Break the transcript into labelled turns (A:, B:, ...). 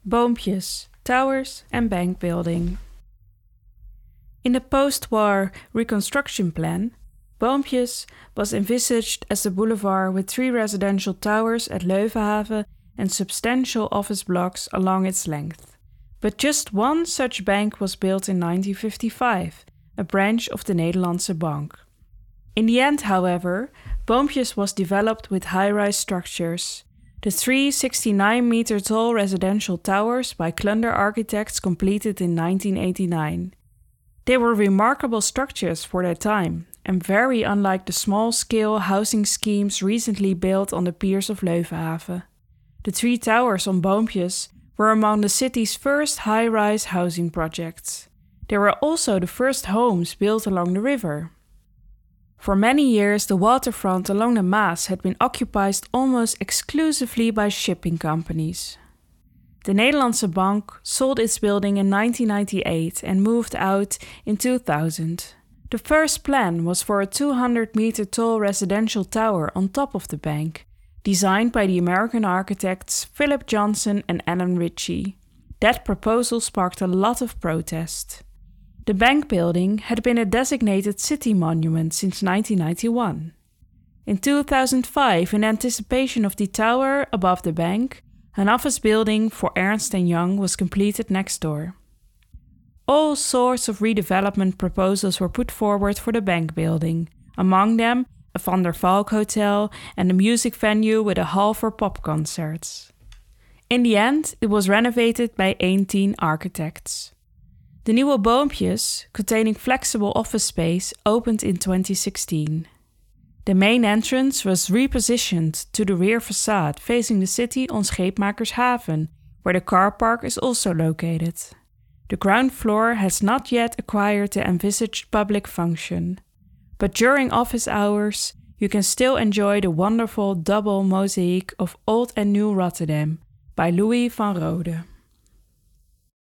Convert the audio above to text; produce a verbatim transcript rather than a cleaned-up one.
A: Boompjes, towers and bank building. In the post-war reconstruction plan, Boompjes was envisaged as a boulevard with three residential towers at Leuvenhaven and substantial office blocks along its length. But just one such bank was built in nineteen fifty-five, a branch of the Nederlandse Bank. In the end, however, Boompjes was developed with high-rise structures. The three sixty-nine meter tall residential towers by Klunder Architects completed in nineteen eighty-nine. They were remarkable structures for their time and very unlike the small-scale housing schemes recently built on the piers of Leuvenhaven. The three towers on Boompjes were among the city's first high-rise housing projects. They were also the first homes built along the river. For many years, the waterfront along the Maas had been occupied almost exclusively by shipping companies. The Nederlandse Bank sold its building in nineteen ninety-eight and moved out in two thousand. The first plan was for a two hundred meter tall residential tower on top of the bank, designed by the American architects Philip Johnson and Alan Ritchie. That proposal sparked a lot of protest. The bank building had been a designated city monument since nineteen ninety-one. In two thousand five, in anticipation of the tower above the bank, an office building for Ernst and Young was completed next door. All sorts of redevelopment proposals were put forward for the bank building, among them a Van der Valk hotel and a music venue with a hall for pop concerts. In the end, it was renovated by Eentien Architects. The Nieuwe Boompjes, containing flexible office space, opened in twenty sixteen. The main entrance was repositioned to the rear facade facing the city on Scheepmakershaven, where the car park is also located. The ground floor has not yet acquired the envisaged public function, but during office hours you can still enjoy the wonderful double mosaic of Old and New Rotterdam by Louis van Rode.